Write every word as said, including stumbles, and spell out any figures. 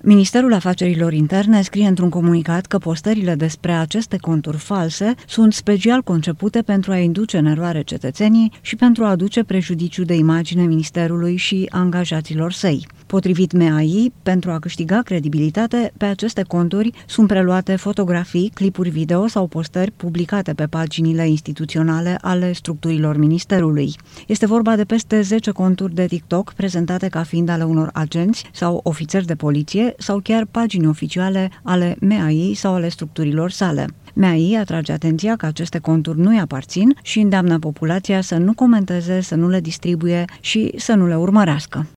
Ministerul Afacerilor Interne scrie într-un comunicat că postările despre aceste conturi false sunt special concepute pentru a induce în eroare cetățenii și pentru a aduce prejudiciu de imagine ministerului și angajaților săi. Potrivit M A I, pentru a câștiga credibilitate, pe aceste conturi sunt preluate fotografii, clipuri video sau postări publicate pe paginile instituționale ale structurilor ministerului. Este vorba de peste zece conturi de TikTok prezentate ca fiind ale unor agenți sau ofițeri de poliție sau chiar pagini oficiale ale M A I sau ale structurilor sale. M A I atrage atenția că aceste conturi nu-i aparțin și îndeamnă populația să nu comenteze, să nu le distribuie și să nu le urmărească.